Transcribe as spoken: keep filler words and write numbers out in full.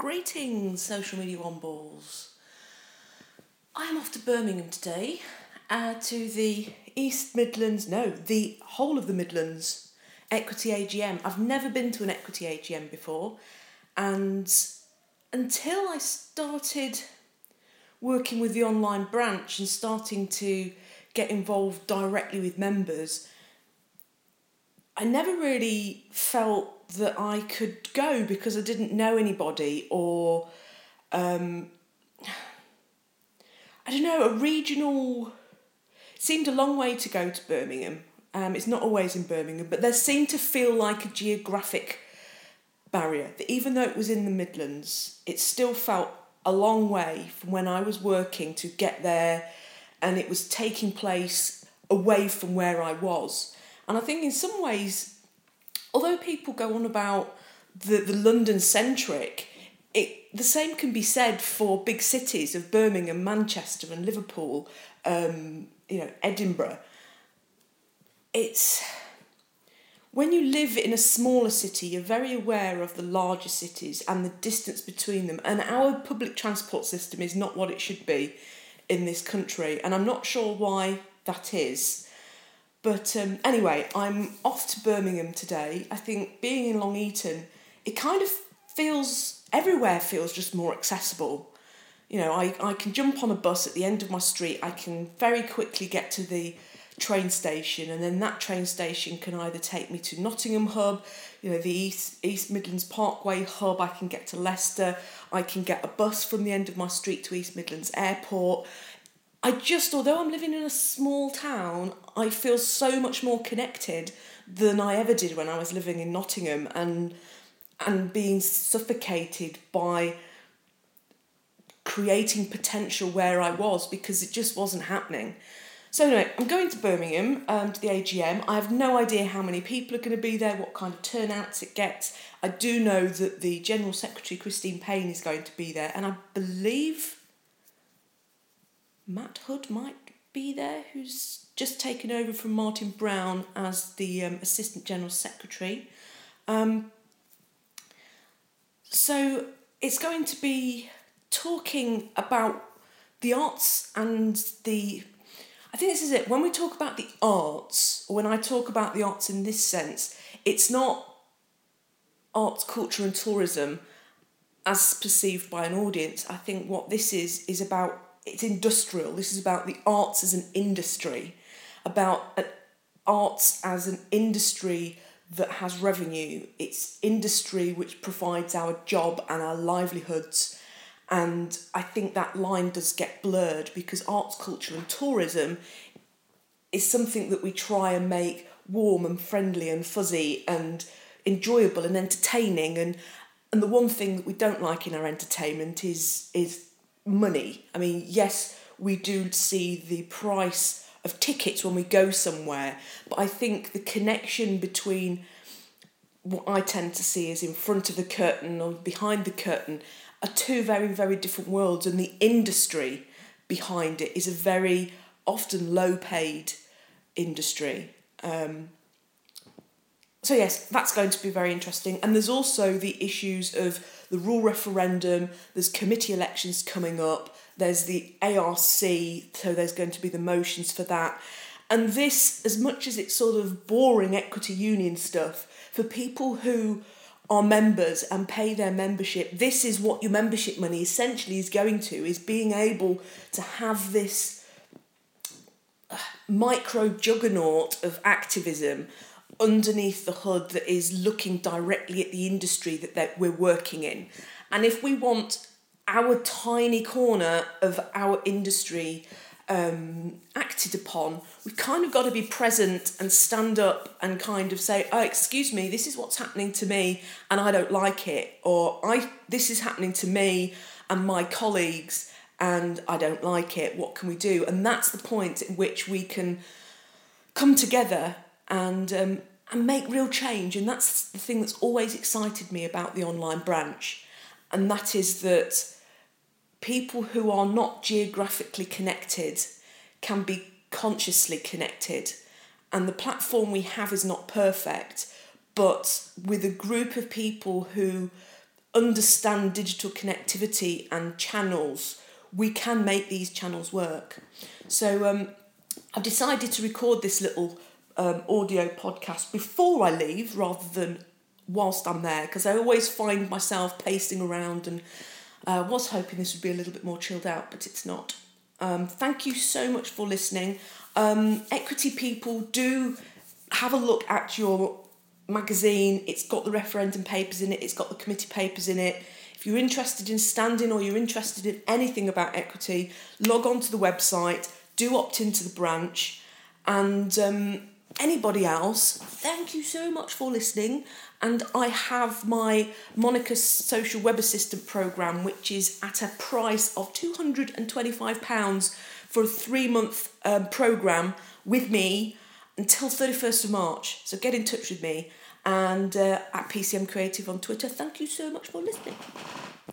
Greetings, social media wombles. I am off to Birmingham today uh, to the East Midlands, no, the whole of the Midlands Equity A G M. I've never been to an Equity A G M before, and until I started working with the online branch and starting to get involved directly with members, I never really felt that I could go because I didn't know anybody, or um, I don't know, a regional, it seemed a long way to go to Birmingham. Um, it's not always in Birmingham, but there seemed to feel like a geographic barrier, that even though it was in the Midlands, it still felt a long way from when I was working to get there, and it was taking place away from where I was. And I think in some ways, although people go on about the, the London-centric, it the same can be said for big cities of Birmingham, Manchester and Liverpool, um, you know, Edinburgh. It's, when you live in a smaller city, you're very aware of the larger cities and the distance between them. And our public transport system is not what it should be in this country. And I'm not sure why that is. But um, anyway, I'm off to Birmingham today. I think being in Long Eaton, it kind of feels, everywhere feels just more accessible. You know, I, I can jump on a bus at the end of my street. I can very quickly get to the train station, and then that train station can either take me to Nottingham Hub, you know, the East, East Midlands Parkway Hub. I can get to Leicester. I can get a bus from the end of my street to East Midlands Airport. I just, although I'm living in a small town, I feel so much more connected than I ever did when I was living in Nottingham, and and being suffocated by creating potential where I was, because it just wasn't happening. So anyway, I'm going to Birmingham, um, to the A G M. I have no idea how many people are going to be there, what kind of turnouts it gets. I do know that the General Secretary, Christine Payne, is going to be there, and I believe Matt Hood might be there, who's just taken over from Martin Brown as the um, Assistant General Secretary. Um, so it's going to be talking about the arts and the... I think this is it. When we talk about the arts, or when I talk about the arts in this sense, it's not arts, culture and tourism as perceived by an audience. I think what this is, is about, it's industrial. This is about the arts as an industry, about uh, arts as an industry that has revenue. It's industry which provides our job and our livelihoods. And I think that line does get blurred, because arts, culture and tourism is something that we try and make warm and friendly and fuzzy and enjoyable and entertaining. And, and the one thing that we don't like in our entertainment is is money. I mean, yes, we do see the price of tickets when we go somewhere, but I think the connection between what I tend to see is in front of the curtain or behind the curtain are two very, very different worlds, and the industry behind it is a very often low-paid industry. Um, so yes, that's going to be very interesting. And there's also the issues of the rule referendum, there's committee elections coming up, there's the A R C, so there's going to be the motions for that. And this, as much as it's sort of boring equity union stuff, for people who are members and pay their membership, this is what your membership money essentially is going to, is being able to have this micro juggernaut of activism underneath the hood that is looking directly at the industry that, that we're working in. And if we want our tiny corner of our industry um, acted upon, we've kind of got to be present and stand up and kind of say, oh, excuse me, this is what's happening to me and I don't like it, or I this is happening to me and my colleagues and I don't like it, what can we do? And that's the point in which we can come together and um, and make real change. And that's the thing that's always excited me about the online branch, and that is that people who are not geographically connected can be consciously connected. And the platform we have is not perfect, but with a group of people who understand digital connectivity and channels, we can make these channels work. So um, I've decided to record this little um, audio podcast before I leave rather than whilst I'm there, because I always find myself pacing around, and I uh, was hoping this would be a little bit more chilled out, but it's not. Um, thank you so much for listening. Um, Equity people, do have a look at your magazine. It's got the referendum papers in it, it's got the committee papers in it. If you're interested in standing or you're interested in anything about equity, log on to the website, do opt into the branch, and um, anybody else, thank you so much for listening. And I have my Monica Social Web Assistant programme, which is at a price of two hundred twenty-five pounds for a three-month um, programme with me until thirty-first of March. So get in touch with me, and uh, at P C M Creative on Twitter. Thank you so much for listening.